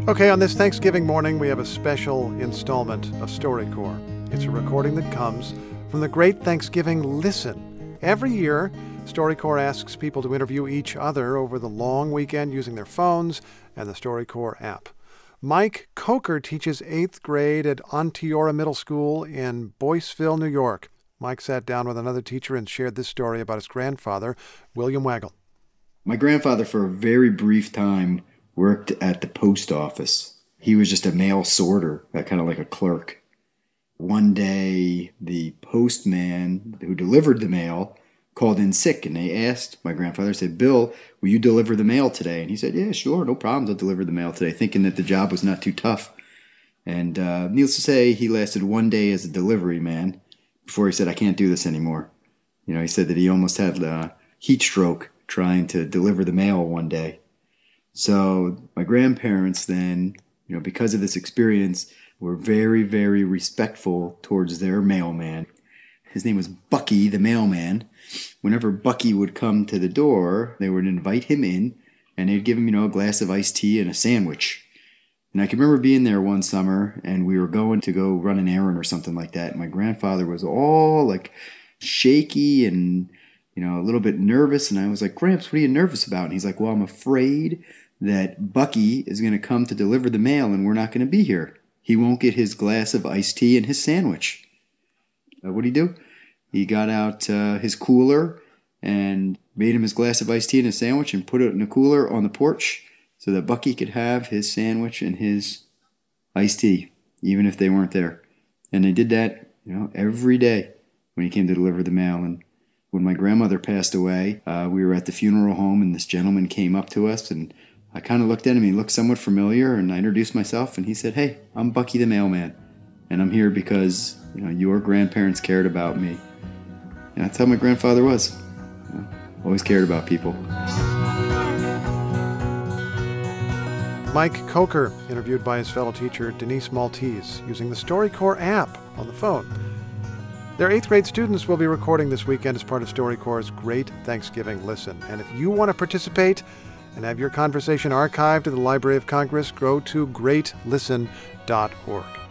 Okay, on this Thanksgiving morning, we have a special installment of StoryCorps. It's a recording that comes from the Great Thanksgiving Listen. Every year, StoryCorps asks people to interview each other over the long weekend using their phones and the StoryCorps app. Mike Coker teaches 8th grade at Onteora Middle School in Boyceville, New York. Mike sat down with another teacher and shared this story about his grandfather, William Waggle. My grandfather, for a very brief time, worked at the post office. He was just a mail sorter, kind of like a clerk. One day, the postman who delivered the mail called in sick, and they asked my grandfather, said, "Bill, will you deliver the mail today?" And he said, "Yeah, sure, no problems, I'll deliver the mail today," thinking that the job was not too tough. And needless to say, he lasted one day as a delivery man before he said, "I can't do this anymore." You know, he said that he almost had a heat stroke trying to deliver the mail one day. So my grandparents then, because of this experience, were very, very respectful towards their mailman. His name was Bucky, the mailman. Whenever Bucky would come to the door, they would invite him in, and they'd give him, a glass of iced tea and a sandwich. And I can remember being there one summer, and we were going to go run an errand or something like that. And my grandfather was all like shaky and, a little bit nervous. And I was like, "Gramps, what are you nervous about?" And he's like, "Well, I'm afraid that Bucky is going to come to deliver the mail and we're not going to be here. He won't get his glass of iced tea and his sandwich." What'd he do? He got out his cooler and made him his glass of iced tea and his sandwich and put it in a cooler on the porch so that Bucky could have his sandwich and his iced tea, even if they weren't there. And they did that, every day when he came to deliver the mail. And when my grandmother passed away, we were at the funeral home, and this gentleman came up to us, and I kind of looked at him. He looked somewhat familiar, and I introduced myself, and he said, "Hey, I'm Bucky the mailman, and I'm here because your grandparents cared about me." And that's how my grandfather was. Always cared about people. Mike Coker, interviewed by his fellow teacher Denise Maltese, using the StoryCorps app on the phone. Their 8th grade students will be recording this weekend as part of StoryCorps' Great Thanksgiving Listen. And if you want to participate and have your conversation archived at the Library of Congress, go to greatlisten.org.